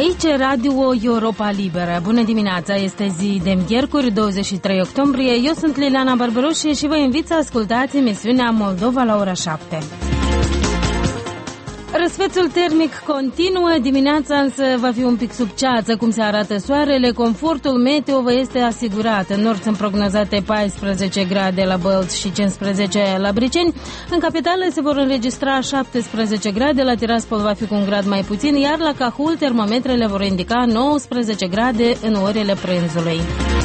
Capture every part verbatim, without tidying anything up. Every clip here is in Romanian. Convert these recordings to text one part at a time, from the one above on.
Aici Radio Europa Liberă. Bună dimineața, este zi de miercuri, douăzeci și trei octombrie. Eu sunt Liliana Barbaroșie și vă invit să ascultați emisiunea Moldova la ora șapte. Răsfețul termic continuă, dimineața însă va fi un pic sub ceață, cum se arată soarele. Confortul meteo vă este asigurat. În nord sunt prognozate paisprezece grade la Bălți și cincisprezece la Briceni. În capitală se vor înregistra șaptesprezece grade, la Tiraspol va fi cu un grad mai puțin, iar la Cahul termometrele vor indica nouăsprezece grade în orele prânzului.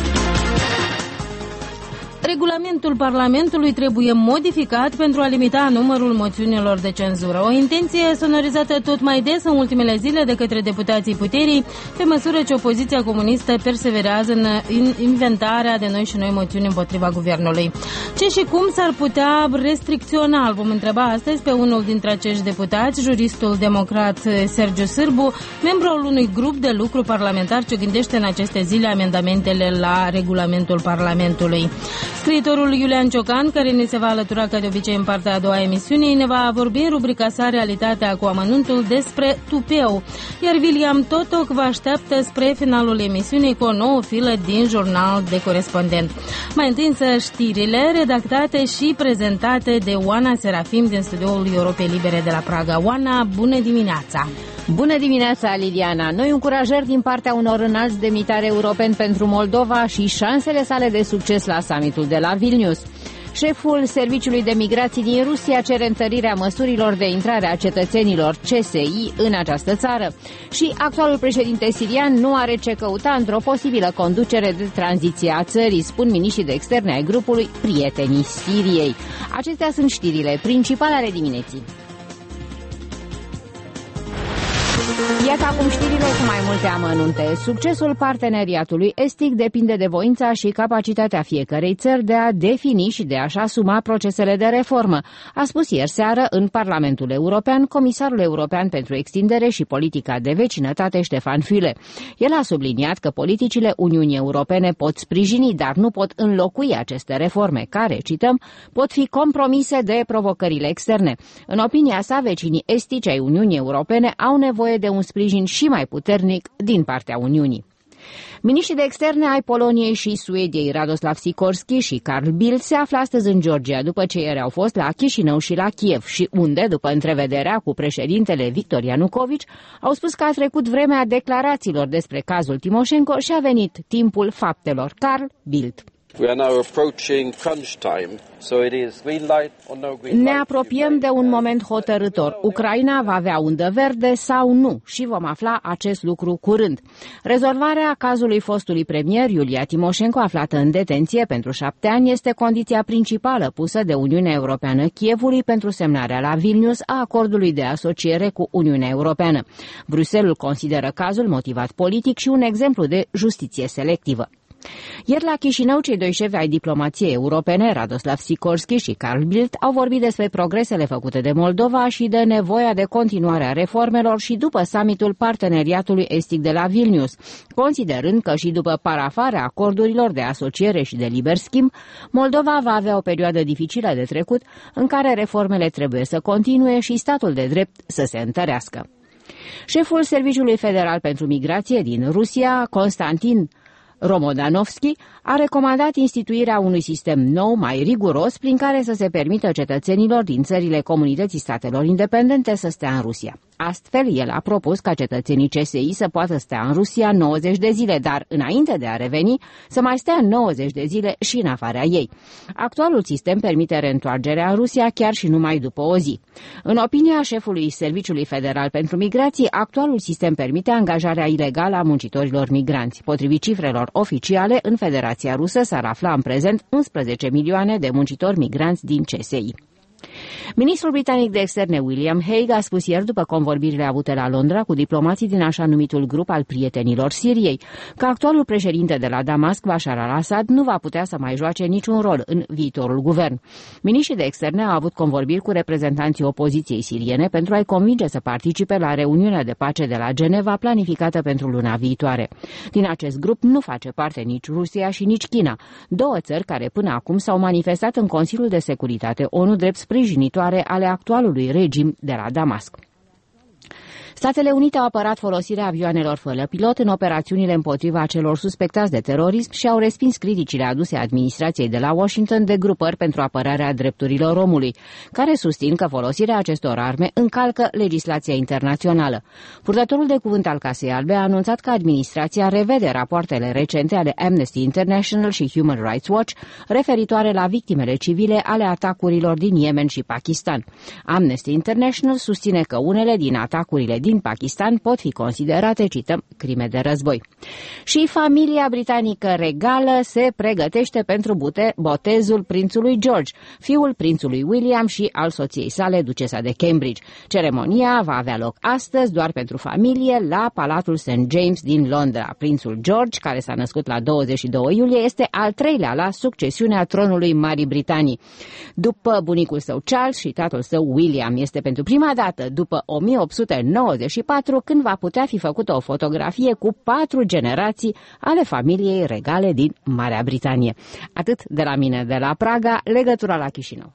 Regulamentul Parlamentului trebuie modificat pentru a limita numărul moțiunilor de cenzură. O intenție sonorizată tot mai des în ultimele zile de către deputații puterii, pe măsură ce opoziția comunistă perseverează în inventarea de noi și noi moțiuni împotriva guvernului. Ce și cum s-ar putea restricționa? Îl vom întreba astăzi pe unul dintre acești deputați, juristul democrat Sergiu Sârbu, membru al unui grup de lucru parlamentar ce gândește în aceste zile amendamentele la regulamentul Parlamentului. Scriitorul Iulian Ciocan, care ne se va alătura ca de obicei în partea a doua a emisiunii, ne va vorbi în rubrica sa Realitatea cu amănuntul despre tupeu. Iar William Totoc vă așteaptă spre finalul emisiunii cu o nouă filă din Jurnal de Corespondent. Mai întâi însă știrile redactate și prezentate de Oana Serafim din studioul Europei Libere de la Praga. Oana, bună dimineața! Bună dimineața, Liliana! Noi încurajări din partea unor înalți demnitari europeni pentru Moldova și șansele sale de succes la summitul de la Vilnius. Șeful Serviciului de Migrații din Rusia cere întărirea măsurilor de intrare a cetățenilor C S I în această țară. Și actualul președinte sirian nu are ce căuta într-o posibilă conducere de tranziție a țării, spun miniștrii de externe ai grupului Prietenii Siriei. Acestea sunt știrile principale ale dimineții. Iată acum știrile cu mai multe amănunte. Succesul parteneriatului estic depinde de voința și capacitatea fiecărei țări de a defini și de a-și asuma procesele de reformă, a spus ieri seară în Parlamentul European comisarul european pentru extindere și politica de vecinătate Ștefan Füle. El a subliniat că politicile Uniunii Europene pot sprijini, dar nu pot înlocui aceste reforme care, cităm, pot fi compromise de provocările externe. În opinia sa, vecinii estici ai Uniunii Europene au nevoie de un sprijin și mai puternic din partea Uniunii. Miniștrii de externe ai Poloniei și Suediei, Radoslav Sikorski și Carl Bildt, se află astăzi în Georgia, după ce ieri au fost la Chișinău și la Kiev și unde, după întrevederea cu președintele Victor Ianukovici, au spus că a trecut vremea declarațiilor despre cazul Timoșenko și a venit timpul faptelor. Carl Bildt. Ne apropiem de un moment hotărâtor. Ucraina va avea undă verde sau nu și vom afla acest lucru curând. Rezolvarea cazului fostului premier Iulia Timoșenko, aflată în detenție pentru șapte ani, este condiția principală pusă de Uniunea Europeană Kievului pentru semnarea la Vilnius a acordului de asociere cu Uniunea Europeană. Bruxelles consideră cazul motivat politic și un exemplu de justiție selectivă. Ieri la Chișinău, cei doi șefi ai diplomației europene, Radoslav Sikorski și Carl Bildt, au vorbit despre progresele făcute de Moldova și de nevoia de continuare a reformelor și după summitul parteneriatului estic de la Vilnius, considerând că și după parafarea acordurilor de asociere și de liber schimb, Moldova va avea o perioadă dificilă de trecut în care reformele trebuie să continue și statul de drept să se întărească. Șeful Serviciului Federal pentru Migrație din Rusia, Constantin Romodanovski, a recomandat instituirea unui sistem nou, mai riguros, prin care să se permită cetățenilor din țările Comunității Statelor Independente să stea în Rusia. Astfel, el a propus ca cetățenii C S I să poată stea în Rusia nouăzeci de zile, dar, înainte de a reveni, să mai stea nouăzeci de zile și în afara ei. Actualul sistem permite reîntoarcerea în Rusia chiar și numai după o zi. În opinia șefului Serviciului Federal pentru Migrații, actualul sistem permite angajarea ilegală a muncitorilor migranți. Potrivit cifrelor oficiale, în Federația Rusă s-ar afla în prezent unsprezece milioane de muncitori migranți din C S I. Ministrul britanic de externe William Hague a spus ieri, după convorbirile avute la Londra cu diplomații din așa numitul grup al prietenilor Siriei, că actualul președinte de la Damasc, Bashar al-Assad, nu va putea să mai joace niciun rol în viitorul guvern. Miniștrii de externe au avut convorbiri cu reprezentanții opoziției siriene pentru a-i convinge să participe la reuniunea de pace de la Geneva planificată pentru luna viitoare. Din acest grup nu face parte nici Rusia și nici China, două țări care până acum s-au manifestat în Consiliul de Securitate ONU drept sprijinitoare ale actualului regim de la Damasc. Statele Unite au apărat folosirea avioanelor fără pilot în operațiunile împotriva celor suspectați de terorism și au respins criticile aduse administrației de la Washington de grupări pentru apărarea drepturilor omului, care susțin că folosirea acestor arme încalcă legislația internațională. Purtătorul de cuvânt al Casei Albe a anunțat că administrația revede rapoartele recente ale Amnesty International și Human Rights Watch referitoare la victimele civile ale atacurilor din Yemen și Pakistan. Amnesty International susține că unele din atacurile din Pakistan pot fi considerate, cităm, crime de război. Și familia britanică regală se pregătește pentru bute botezul prințului George, fiul prințului William și al soției sale, ducesa de Cambridge. Ceremonia va avea loc astăzi doar pentru familie la Palatul Saint James din Londra. Prințul George, care s-a născut la douăzeci și doi iulie, este al treilea la succesiunea tronului Marii Britanii. După bunicul său Charles și tatăl său William, este pentru prima dată după o mie opt sute nouăzeci și patru când va putea fi făcută o fotografie cu patru generații ale familiei regale din Marea Britanie. Atât de la mine de la Praga, legătura la Chișinău.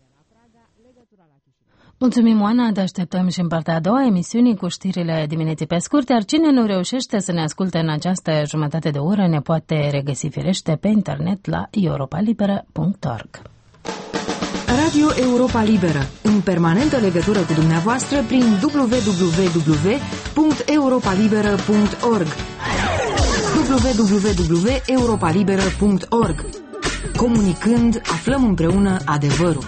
Mulțumim, Oana, te așteptăm și în partea a doua a emisiunii cu știrile dimineții pe scurt, iar cine nu reușește să ne asculte în această jumătate de oră ne poate regăsi firește pe internet la europa liberă punct org. Radio Europa Liberă, în permanentă legătură cu dumneavoastră prin w w w punct europa liberă punct org w w w punct europa liberă punct org. Comunicând, aflăm împreună adevărul.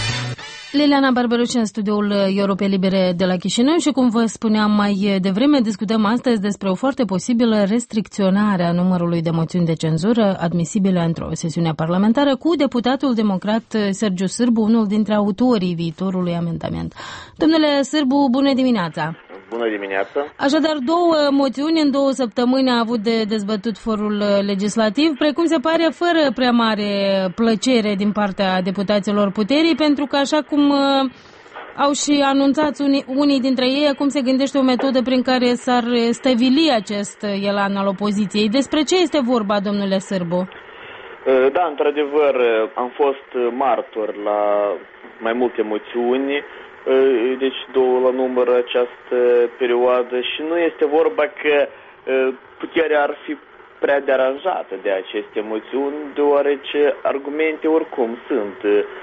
Liliana Barberuș în studioul Europa Libere de la Chișinău și, cum vă spuneam mai devreme, discutăm astăzi despre o foarte posibilă restricționare a numărului de moțiuni de cenzură admisibile într-o sesiune parlamentară cu deputatul democrat Sergiu Sârbu, unul dintre autorii viitorului amendament. Domnule Sârbu, bună dimineața! Bună dimineața! Așadar, două moțiuni în două săptămâni a avut de dezbătut forul legislativ, precum se pare fără prea mare plăcere din partea deputaților puterii, pentru că, așa cum uh, au și anunțat unii, unii dintre ei, acum se gândește o metodă prin care s-ar stăvili acest elan al opoziției. Despre ce este vorba, domnule Sârbu? Da, într-adevăr, am fost martor la mai multe moțiuni, deci două la număr această perioadă, și nu este vorba că puterea ar fi prea deranjată de aceste moțiuni, deoarece argumente oricum sunt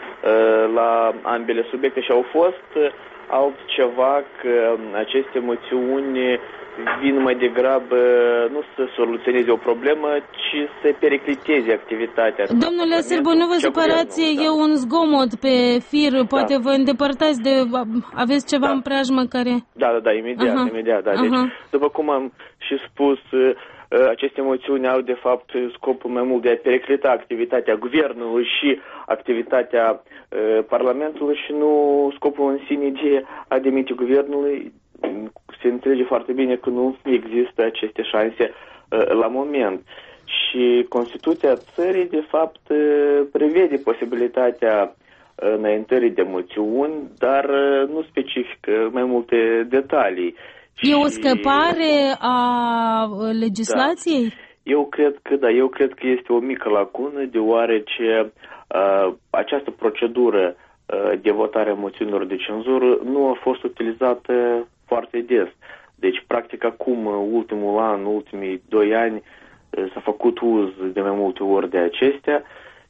la ambele subiecte și au fost altceva că aceste moțiuni vin mai degrabă nu să soluționeze o problemă, ci să pericliteze activitatea. Domnule Sârbu, nu vă supărați, da. E un zgomot pe fir, poate da. Vă îndepărtați de... aveți ceva da. În preajmă care... Da, da, da, imediat, Aha. imediat, da. Deci, Aha. după cum am și spus, aceste moțiuni au de fapt scopul mai mult de a periclita activitatea guvernului și activitatea Parlamentului și nu scopul în sine de a demite guvernului. Se înțelege foarte bine că nu există aceste șanse uh, la moment. Și Constituția țării, de fapt, uh, prevede posibilitatea uh, înaintării de moțiuni, dar uh, nu specifică mai multe detalii. E și... o scăpare a legislației? Da. Eu cred că da, eu cred că este o mică lacună, deoarece uh, această procedură uh, de votare a moțiunilor de cenzură nu a fost utilizată foarte des. Deci, practic, acum, ultimul an, ultimii doi ani, s-a făcut uz de mai multe ori de acestea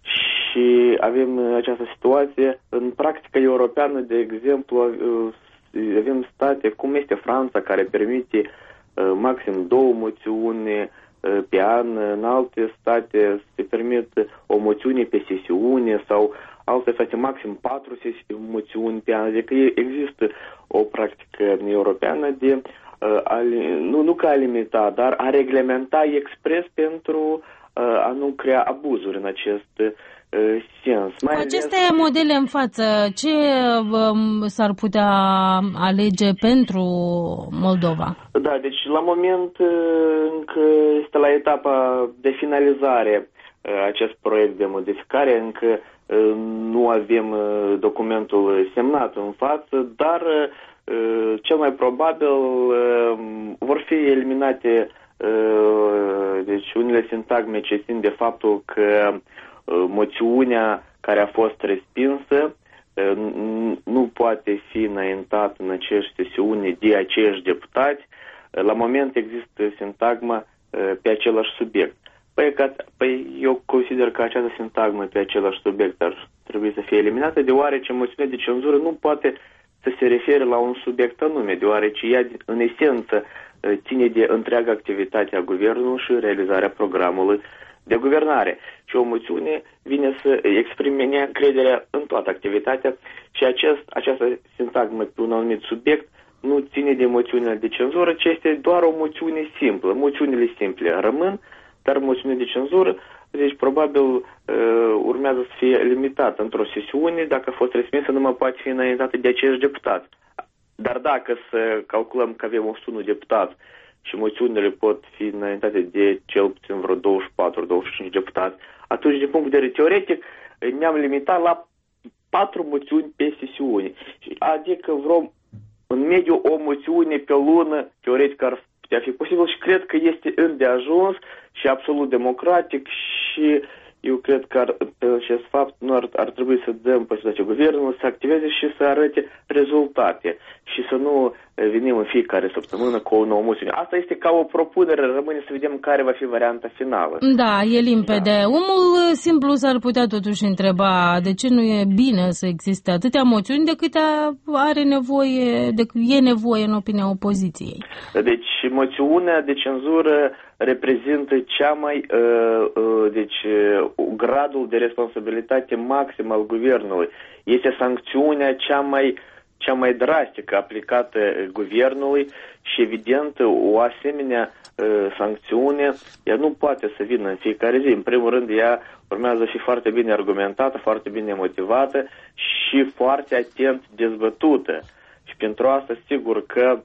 și avem această situație. În practica europeană, de exemplu, avem state, cum este Franța, care permite maxim două moțiuni pe an, în alte state se permit o moțiune pe sesiune sau alte state maxim patru moțiuni pe an. Adică există o practică europeană de a, nu, nu ca a limita, dar a reglementa expres pentru a nu crea abuzuri în acest sens. Mai Cu aceste ales... modele în față, ce um, s-ar putea alege pentru Moldova? Da, deci la moment încă este la etapa de finalizare acest proiect de modificare, încă nu avem documentul semnat în față, dar cel mai probabil vor fi eliminate deci unele sintagme ce țin de faptul că moțiunea care a fost respinsă nu poate fi înaintat în aceeași sesiune de aceiași deputați. La moment există sintagma pe același subiect. Păi, că, păi eu consider că această sintagmă pe același subiect ar trebui să fie eliminată, deoarece moțiunea de cenzură nu poate să se refere la un subiect anume, deoarece ea în esență ține de întreaga activitate a guvernului și realizarea programului de guvernare. Și o moțiune vine să exprime neîncrederea în toată activitatea și acest, această sintagmă pe un anumit subiect nu ține de moțiunile de cenzură, ci este doar o moțiune simplă. Moțiunile simple rămân, dar moțiunea de cenzură, deci probabil uh, urmează să fie limitată într-o sesiune, dacă a fost respinsă, nu mai poate fi înaintată de aceiași deputați. Dar dacă să calculăm că avem o sută unu deputați și moțiunile pot fi înaintate de cel puțin vreo douăzeci și patru douăzeci și cinci deputați, atunci, din punct de vedere teoretic, ne-am limitat la patru moțiuni pe sesiune. Adică vreo, în mediu, o moțiune pe lună, teoretic ar putea fi posibil și cred că este îndeajuns și absolut democratic și eu cred că ar, pe acest fapt nu ar, ar trebui să dăm posibilitatea guvernului să activeze și să arate rezultate și să nu venim în fiecare săptămână cu o nouă moțiune. Asta este ca o propunere, rămâne să vedem care va fi varianta finală. Da, e limpede. Da. Omul simplu s-ar putea totuși întreba de ce nu e bine să existe atâtea moțiuni de câte are nevoie, de, e nevoie în opinia opoziției. Deci moțiunea de cenzură reprezintă cea mai, uh, uh, deci, uh, gradul de responsabilitate maxim al guvernului. Este sancțiunea cea mai, cea mai drastică aplicată guvernului și, evident, o asemenea uh, sancțiune, ea nu poate să vină în fiecare zi. În primul rând, ea urmează să fie foarte bine argumentată, foarte bine motivată și foarte atent dezbătută. Și pentru asta, sigur că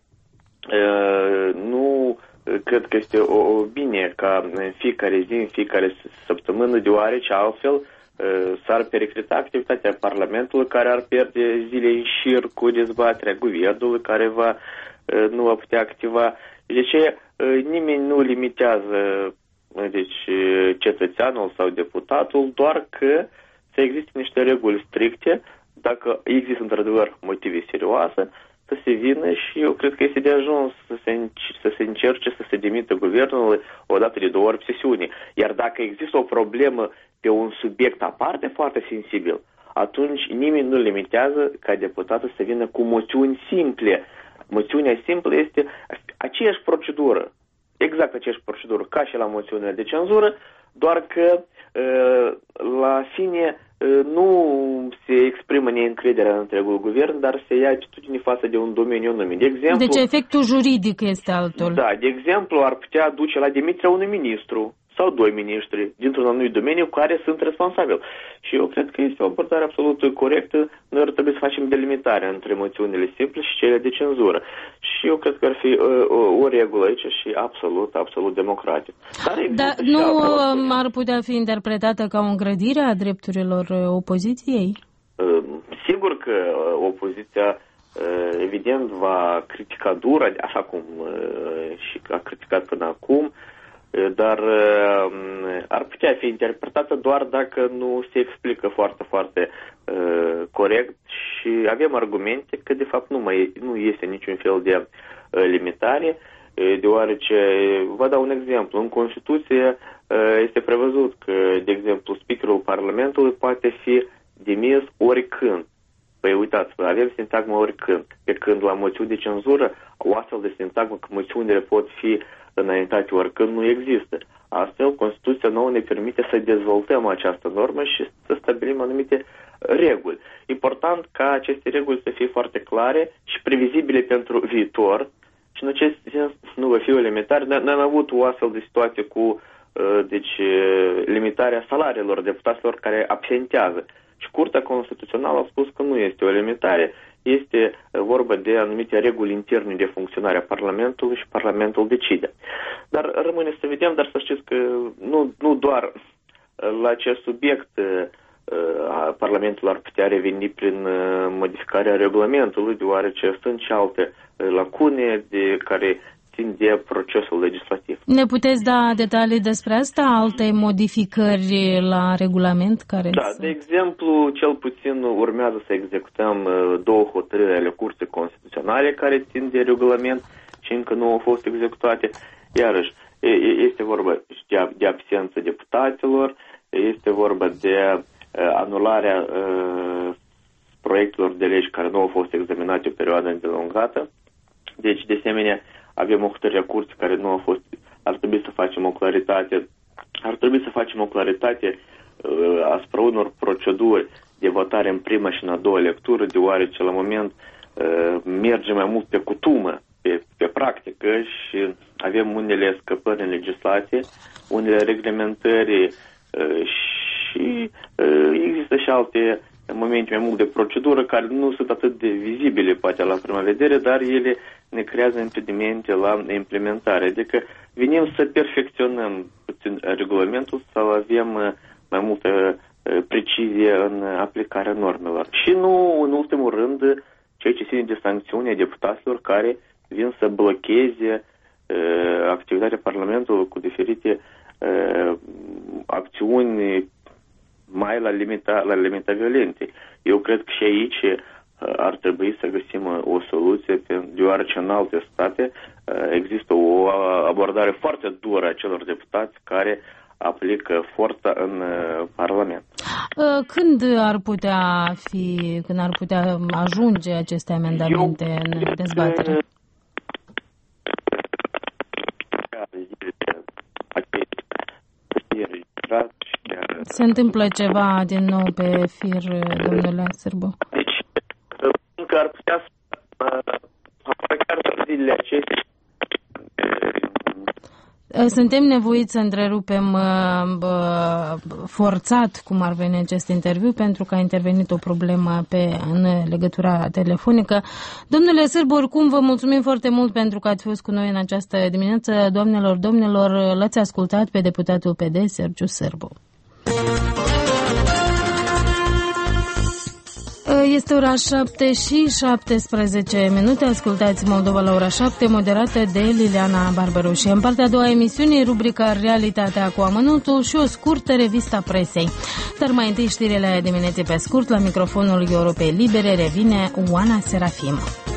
uh, nu... Cred că este o, o bine ca în fiecare zi, în fiecare săptămână, deoarece altfel uh, s-ar periclita activitatea Parlamentului, care ar pierde zile în șir cu dezbaterea guvernului, care va, uh, nu va putea activa. Deci uh, nimeni nu limitează uh, deci, cetățeanul sau deputatul, doar că să existe niște reguli stricte, dacă există într-adevăr motive serioase, să se vină și eu cred că este de ajuns să se, să se încerce să se demită guvernul o dată de două ori pe sesiune. Iar dacă există o problemă pe un subiect aparte foarte sensibil, atunci nimeni nu limitează ca deputatul să vină cu moțiuni simple. Moțiunea simplă este aceeași procedură, exact aceeași procedură ca și la moțiunea de cenzură, doar că la fine nu se exprimă neîncrederea în întregul guvern, dar se ia atitudine față de un domeniu anume. De exemplu, deci efectul juridic este altul. Da, de exemplu, ar putea duce la demiterea unui ministru sau doi miniștri dintr-un anumit domeniu care sunt responsabili. Și eu cred că este o abordare absolut corectă. Noi ar trebui să facem delimitarea între moțiunile simple și cele de cenzură. Și eu cred că ar fi uh, o, o regulă aici și absolut, absolut democratic. Dar da, nu ar putea fi interpretată ca o îngrădire a drepturilor opoziției? Uh, sigur că uh, opoziția uh, evident va critica dur, așa cum uh, și a criticat până acum, dar uh, ar putea fi interpretată doar dacă nu se explică foarte, foarte uh, corect și avem argumente că de fapt nu, mai, nu este niciun fel de uh, limitare, uh, deoarece, vă dau un exemplu, în Constituție uh, este prevăzut că, de exemplu, speakerul Parlamentului poate fi demis oricând. Păi uitați-vă, avem sintagma oricând, pe când la moțiuni de cenzură o astfel de sintagmă că moțiunile pot fi înaintate oricând nu există. Astfel, Constituția nouă ne permite să dezvoltăm această normă și să stabilim anumite reguli. Important ca aceste reguli să fie foarte clare și previzibile pentru viitor și în acest sens nu va fi o limitare. N-am avut o astfel de situație cu deci, limitarea salariilor deputaților care absentează. Și Curtea Constituțională a spus că nu este o limitare, este vorba de anumite reguli interne de funcționare a Parlamentului și Parlamentul decide. Dar rămâne să vedem, dar să știți că nu, nu doar la acest subiect Parlamentul ar putea reveni prin modificarea regulamentului, deoarece sunt și alte lacune de care țin de procesul legislativ. Ne puteți da detalii despre asta? Alte modificări la regulament? Care Da, să... de exemplu, cel puțin urmează să executăm două hotărâri ale Curții Constituționale care țin de regulament și încă nu au fost executate. Iarăși, este vorba de, de absență deputaților, este vorba de anularea proiectelor de legi care nu au fost examinate o perioadă îndelungată. Deci, de asemenea, avem o hotărâre a curții care nu a fost, ar trebui să facem o claritate, ar trebui să facem o claritate uh, asupra unor proceduri de votare în prima și în a doua lectură, deoarece la moment uh, merge mai mult pe cutumă, pe, pe practică și avem unele scăpări în legislație, unele reglementări uh, și uh, există și alte momente mai mult de procedură care nu sunt atât de vizibile poate la prima vedere, dar ele ne creează impedimente la implementare. Adică venim să perfecționăm puțin regulamentul, să avem mai multă precizie în aplicarea normelor. Și nu, în ultimul rând, ceea ce ține de sancțiunea deputaților care vin să blocheze uh, activitatea Parlamentului cu diferite uh, acțiuni mai la limita, la limita violente. Eu cred că și aici ar trebui să găsim o soluție, deoarece în alte state există o abordare foarte dură a celor deputați care aplică forța în Parlament. Când ar putea fi, când ar putea ajunge aceste amendamente Eu în dezbatere? Se întâmplă ceva din nou pe fir, domnule Sârbu? Deci, încă ar putea să chiar zilele acestea. Suntem nevoiți să întrerupem forțat, cum ar veni acest interviu, pentru că a intervenit o problemă pe, în legătura telefonică. Domnule Sârbu, oricum vă mulțumim foarte mult pentru că ați fost cu noi în această dimineață. Doamnelor, domnilor, l-ați ascultat pe deputatul P D, Sergiu Sârbu. Este ora șapte și șaptesprezece minute. Ascultați Moldova la ora șapte, moderată de Liliana Barbaru. Și în partea a doua emisiunii, rubrica Realitatea cu amănuntul și o scurtă revistă presei. Dar mai întâi știrile dimineții pe scurt, la microfonul Europei Libere revine Oana Serafim.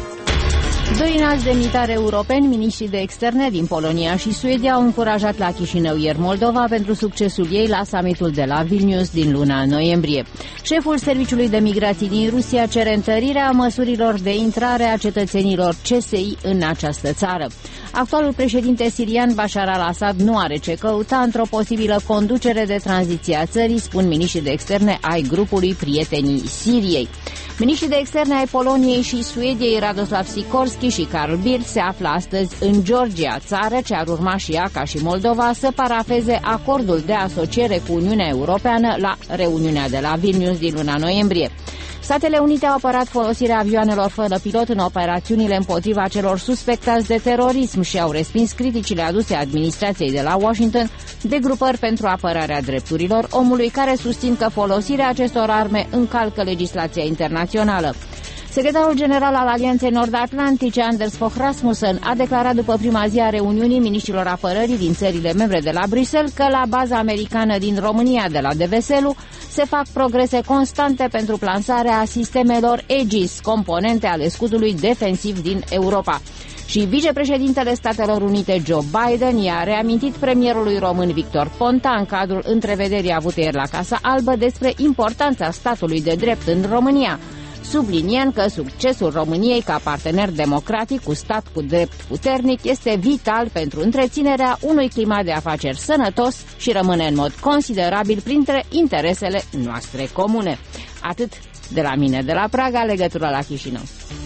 Doi înalți demnitari europeni, miniștrii de externe din Polonia și Suedia, au încurajat la Chișinău ieri Moldova pentru succesul ei la summitul de la Vilnius din luna noiembrie. Șeful Serviciului de Migrații din Rusia cere întărirea măsurilor de intrare a cetățenilor C S I în această țară. Actualul președinte sirian Bashar al-Assad nu are ce căuta într-o posibilă conducere de tranziție a țării, spun miniștrii de externe ai grupului Prietenii Siriei. Miniștrii de externe ai Poloniei și Suediei, Radoslav Sikorski și Carl Bildt, se află astăzi în Georgia, țară ce ar urma și ea, ca și Moldova, să parafeze acordul de asociere cu Uniunea Europeană la reuniunea de la Vilnius din luna noiembrie. Statele Unite au apărat folosirea avioanelor fără pilot în operațiunile împotriva celor suspectați de terorism și au respins criticile aduse administrației de la Washington de grupări pentru apărarea drepturilor omului, care susțin că folosirea acestor arme încalcă legislația internațională. Secretarul general al Alianței Nord-Atlantice, Anders Fogh Rasmussen, a declarat după prima zi a reuniunii miniștrilor apărării din țările membre de la Bruxelles că la baza americană din România de la Deveselu se fac progrese constante pentru plansarea sistemelor Aegis, componente ale scutului defensiv din Europa. Și vicepreședintele Statelor Unite Joe Biden i-a reamintit premierului român Victor Ponta în cadrul întrevederii avute ieri la Casa Albă despre importanța statului de drept în România, subliniind că succesul României ca partener democratic cu stat cu drept puternic este vital pentru întreținerea unui climat de afaceri sănătos și rămâne în mod considerabil printre interesele noastre comune. Atât de la mine, de la Praga, legătura la Chișinău.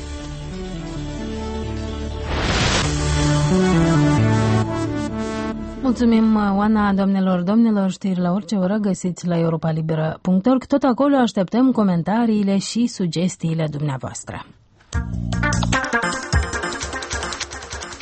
Mulțumim, Oana, domnilor, domnilor, știri la orice oră găsiți la europa liberă punct org. Tot acolo așteptăm comentariile și sugestiile dumneavoastră.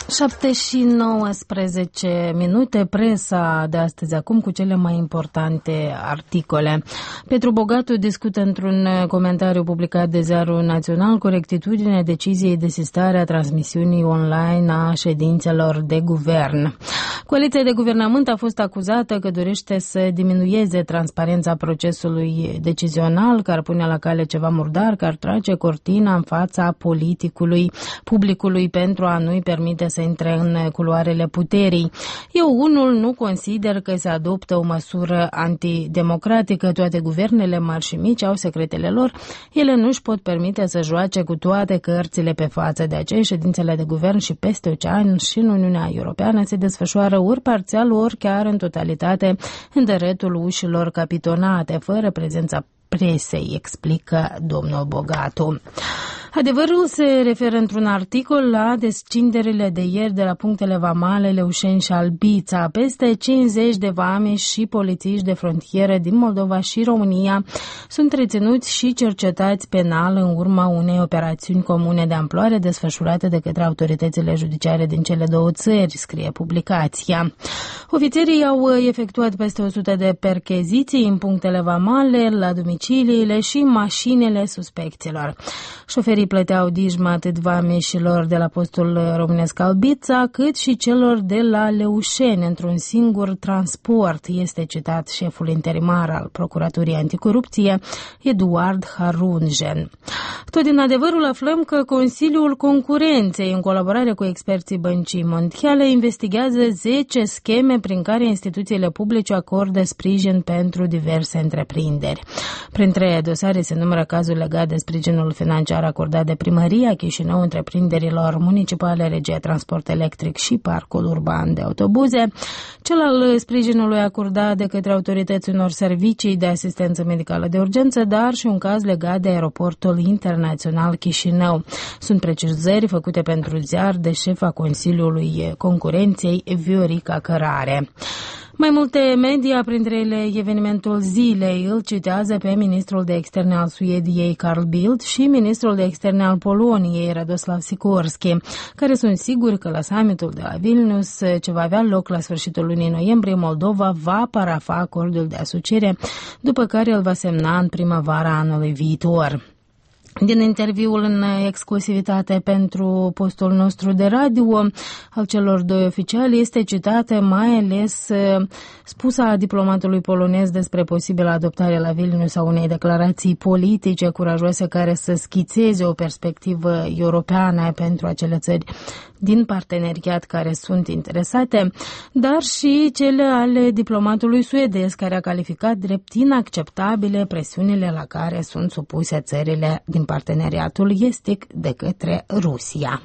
șapte și nouăsprezece minute, presa de astăzi acum cu cele mai importante articole. Petru Bogatu discută într-un comentariu publicat de Ziarul Național corectitudinea deciziei de sistare a transmisiunii online a ședințelor de guvern. Coaliția de guvernământ a fost acuzată că dorește să diminueze transparența procesului decizional, că ar pune la cale ceva murdar, că ar trage cortina în fața politicului, publicului pentru a nu-i permite să intre în culoarele puterii. Eu unul nu consider că se adoptă o măsură antidemocratică. Toate guvernele mari și mici au secretele lor. Ele nu își pot permite să joace cu toate cărțile pe față. De aceea ședințele de guvern și peste ocean și în Uniunea Europeană se desfășoară ori parțial, ori chiar în totalitate în dreptul ușilor capitonate, fără prezența presei, explică domnul Bogatu. Adevărul se referă într-un articol la descinderile de ieri de la punctele vamale Leușeni și Albița. Peste cincizeci de vame și polițiști de frontieră din Moldova și România sunt reținuți și cercetați penal în urma unei operațiuni comune de amploare desfășurate de către autoritățile judiciare din cele două țări, scrie publicația. Ofițerii au efectuat peste o sută de percheziții în punctele vamale, la domiciliile și mașinile suspecților. Șoferii plăteau dijma atât vameșilor de la postul românesc Albița, cât și celor de la Leușeni într-un singur transport, este citat șeful interimar al Procuraturii Anticorupție, Eduard Harunjen. Tot din adevărul aflăm că Consiliul Concurenței, în colaborare cu experții Băncii Mondiale, investigează zece scheme prin care instituțiile publice acordă sprijin pentru diverse întreprinderi. Printre dosare se numără cazul legat de sprijinul financiar acordat de Primăria Chișinău întreprinderilor municipale Regia Transport Electric și Parcul Urban de Autobuze, cel al sprijinului acordat de către autorități unor servicii de asistență medicală de urgență, dar și un caz legat de aeroportul internațional Chișinău. Sunt precizări făcute pentru Ziar de șefa Consiliului Concurenței, Viorica Cărare. Mai multe media, printre ele Evenimentul Zilei, îl citează pe ministrul de externe al Suediei, Carl Bildt, și ministrul de externe al Poloniei, Radoslav Sikorski, care sunt siguri că la summitul de la Vilnius, ce va avea loc la sfârșitul lunii noiembrie, Moldova va parafa acordul de asociere, după care îl va semna în primăvara anului viitor. Din interviul în exclusivitate pentru postul nostru de radio al celor doi oficiali este citată mai ales spusa diplomatului polonez despre posibilă adoptare la Vilnius a unei declarații politice curajoase care să schițeze o perspectivă europeană pentru acele țări din parteneriat care sunt interesate, dar și cele ale diplomatului suedez, care a calificat drept inacceptabile presiunile la care sunt supuse țările din parteneriatul estic de către Rusia.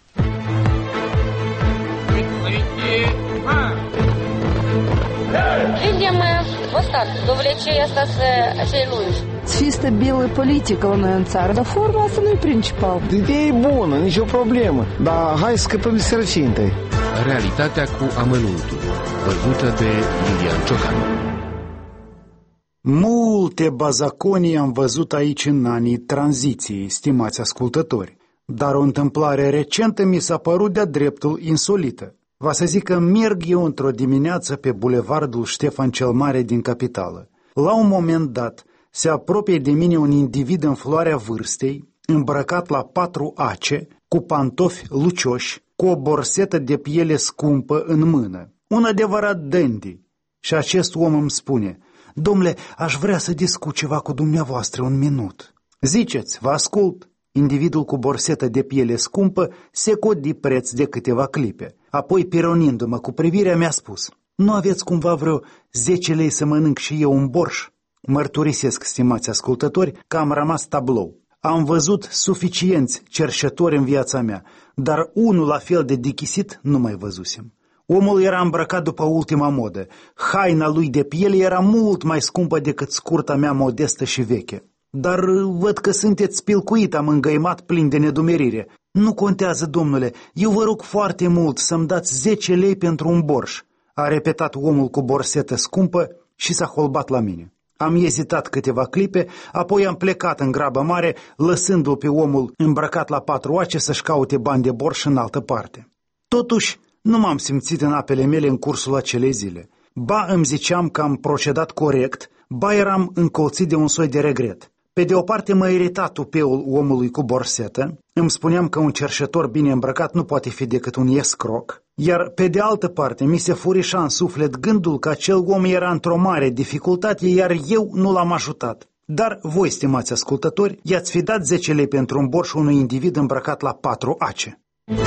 Видим вот довлечение asta acei lungi. Чисто белая политика у нас царь, да форма asta nu-i principal. Ideea e bună, nicio problemă, dar hai să scăpăm de sărăcie întâi. Realitatea cu amănuntul, văzută de Lilian Ciocanu. Multe bazaconii am văzut aici în anii tranziției, stimați ascultători, dar o întâmplare recentă mi s-a părut de-a dreptul insolită. Va să zic că merg eu într-o dimineață pe bulevardul Ștefan cel Mare din capitală. La un moment dat se apropie de mine un individ în floarea vârstei, îmbrăcat la patru ace, cu pantofi lucioși, cu o borsetă de piele scumpă în mână. Un adevărat dandy. Și acest om îmi spune: domnule, aș vrea să discut ceva cu dumneavoastră un minut. Ziceți, vă ascult. Individul cu borsetă de piele scumpă se codi preț de câteva clipe. Apoi, pironindu-mă cu privirea, mi-a spus: nu aveți cumva vreo zece lei să mănânc și eu un borș? Mărturisesc, stimați ascultători, că am rămas tablou. Am văzut suficienți cerșetori în viața mea, dar unul la fel de dichisit nu mai văzusem. Omul era îmbrăcat după ultima modă. Haina lui de piele era mult mai scumpă decât scurta mea modestă și veche. Dar văd că sunteți spilcuit, am îngăimat plin de nedumerire. Nu contează, domnule, eu vă rog foarte mult să-mi dați zece lei pentru un borș, a repetat omul cu borsetă scumpă și s-a holbat la mine. Am ezitat câteva clipe, apoi am plecat în grabă mare, lăsându-l pe omul îmbrăcat la patru ace să-și caute bani de borș în altă parte. Totuși, nu m-am simțit în apele mele în cursul acelei zile. Ba îmi ziceam că am procedat corect, ba eram încolțit de un soi de regret. Pe de o parte mă irita tupeul omului cu borsetă, îmi spuneam că un cerșetor bine îmbrăcat nu poate fi decât un escroc, iar pe de altă parte mi se furișa în suflet gândul că acel om era într-o mare dificultate, iar eu nu l-am ajutat. Dar voi, stimați ascultători, i-ați fi dat zece lei pentru un borș unui individ îmbrăcat la patru ace.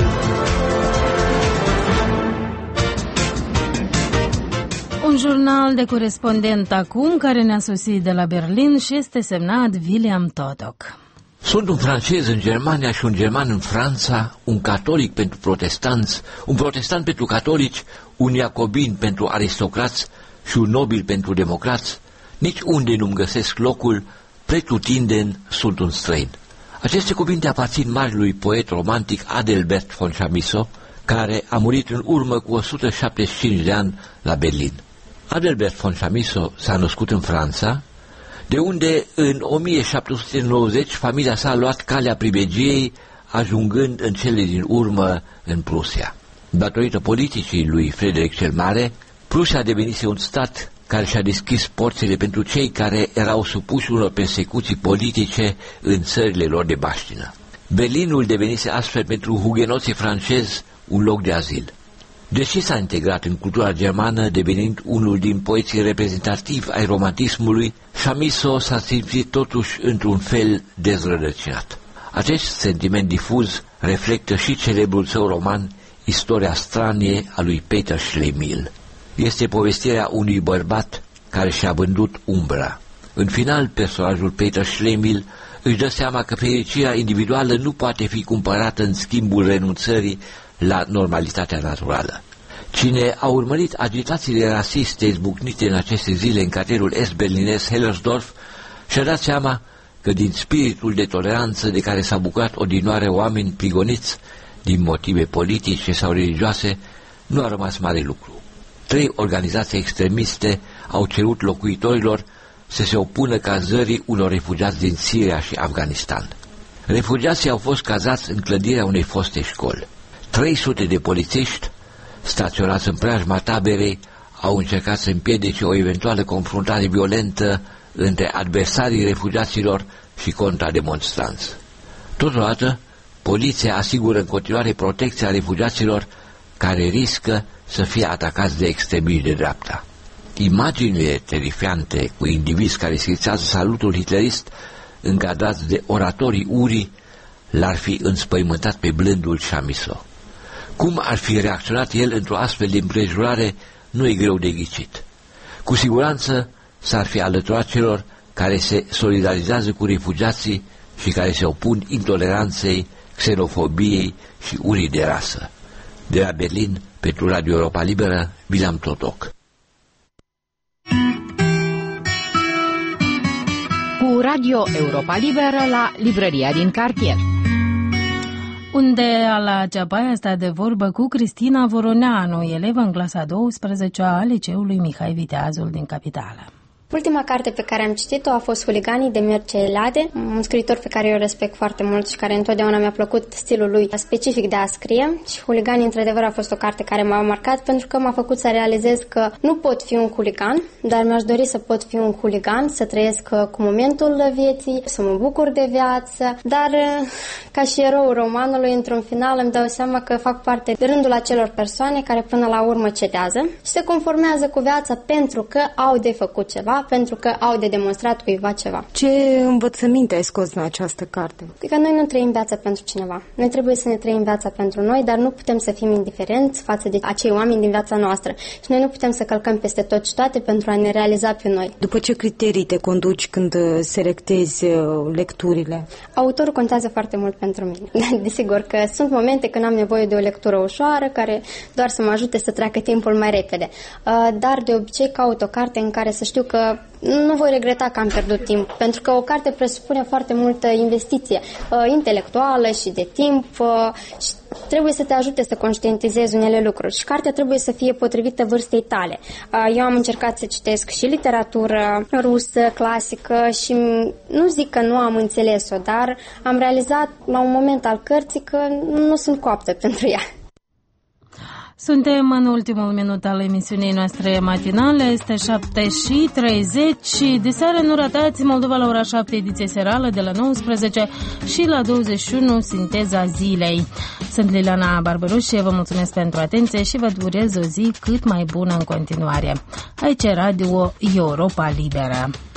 Un jurnal de corespondent acum care ne-a sosit de la Berlin și este semnat William Totok. Sunt un francez în Germania și un german în Franța, un catolic pentru protestanți, un protestant pentru catolici, un iacobin pentru aristocrați și un nobil pentru democrați. Nici unde nu-mi găsesc locul, pretutindeni sunt un străin. Aceste cuvinte aparțin marilui poet romantic Adelbert von Chamisso, care a murit în urmă cu o sută șaptezeci și cinci de ani la Berlin. Adelbert von Chamisso s-a născut în Franța, de unde în o mie șapte sute nouăzeci familia sa a luat calea pribegiei, ajungând în cele din urmă în Prusia. Datorită politicii lui Frederic cel Mare, Prusia devenise un stat care și-a deschis porțile pentru cei care erau supuși unor persecuții politice în țările lor de baștină. Berlinul devenise astfel pentru hugenoții francezi un loc de azil. Deși s-a integrat în cultura germană, devenind unul din poeții reprezentativi ai romantismului, Chamisso s-a simțit totuși într-un fel dezrădăcinat. Acest sentiment difuz reflectă și celebrul său roman Istoria stranie a lui Peter Schlemihl. Este povestirea unui bărbat care și-a vândut umbra. În final, personajul Peter Schlemihl își dă seama că fericirea individuală nu poate fi cumpărată în schimbul renunțării la normalitatea naturală. Cine a urmărit agitațiile rasiste izbucnite în aceste zile în cartierul est-berlinez Hellersdorf și-a dat seama că din spiritul de toleranță de care s-a bucurat odinoare oameni prigoniți din motive politice sau religioase nu a rămas mare lucru. Trei organizații extremiste au cerut locuitorilor să se opună cazării unor refugiați din Siria și Afganistan. Refugiații au fost cazați în clădirea unei foste școli. trei sute de polițiști, staționați în preajma taberei, au încercat să împiedice o eventuală confruntare violentă între adversarii refugiaților și contrademonstranți. Totodată, poliția asigură în continuare protecția refugiaților care riscă să fie atacați de extremiști de dreapta. Imaginile terifiante cu indivizi care schițează salutul hitlerist încadrați de oratorii urii l-ar fi înspăimântat pe blândul Chamisso. Cum ar fi reacționat el într-o astfel de împrejurare nu e greu de ghicit. Cu siguranță s-ar fi alăturat celor care se solidarizează cu refugiații și care se opun intoleranței, xenofobiei și urii de rasă. De la Berlin, pentru Radio Europa Liberă, William Totok. Cu Radio Europa Liberă la librăria din cartier. Unde la Ceapaia sta de vorbă cu Cristina Voroneanu, elevă în clasa a douăsprezecea a liceului Mihai Viteazul din capitală. Ultima carte pe care am citit-o a fost Huliganii de Mircea Eliade, un scriitor pe care eu respect foarte mult și care întotdeauna mi-a plăcut stilul lui specific de a scrie. Și Huliganii, într-adevăr, a fost o carte care m-a marcat pentru că m-a făcut să realizez că nu pot fi un huligan, dar mi-aș dori să pot fi un huligan, să trăiesc cu momentul vieții, să mă bucur de viață, dar ca și eroul romanului, într-un final îmi dau seama că fac parte de rândul acelor persoane care până la urmă cedează și se conformează cu viața pentru că au de făcut ceva, pentru că au de demonstrat cuiva ceva. Ce învățăminte ai scos în această carte? Că noi nu trăim viața pentru cineva. Noi trebuie să ne trăim viața pentru noi, dar nu putem să fim indiferenți față de acei oameni din viața noastră. Și noi nu putem să călcăm peste tot și toate pentru a ne realiza pe noi. După ce criterii te conduci când selectezi lecturile? Autorul contează foarte mult pentru mine. Desigur că sunt momente când am nevoie de o lectură ușoară, care doar să mă ajute să treacă timpul mai repede. Dar de obicei caut o carte în care să știu că nu voi regreta că am pierdut timp, pentru că o carte presupune foarte multă investiție uh, intelectuală și de timp uh, și trebuie să te ajute să conștientizezi unele lucruri și cartea trebuie să fie potrivită vârstei tale. Uh, eu am încercat să citesc și literatură rusă, clasică și nu zic că nu am înțeles-o, dar am realizat la un moment al cărții că nu sunt coaptă pentru ea. Suntem în ultimul minut al emisiunii noastre matinale, este șapte și treizeci. De seară nu ratați Moldova la ora șapte, ediție serală de la nouăsprezece și la douăzeci și unu, sinteza zilei. Sunt Liliana Barberușie, vă mulțumesc pentru atenție și vă urez o zi cât mai bună în continuare. Aici e Radio Europa Liberă.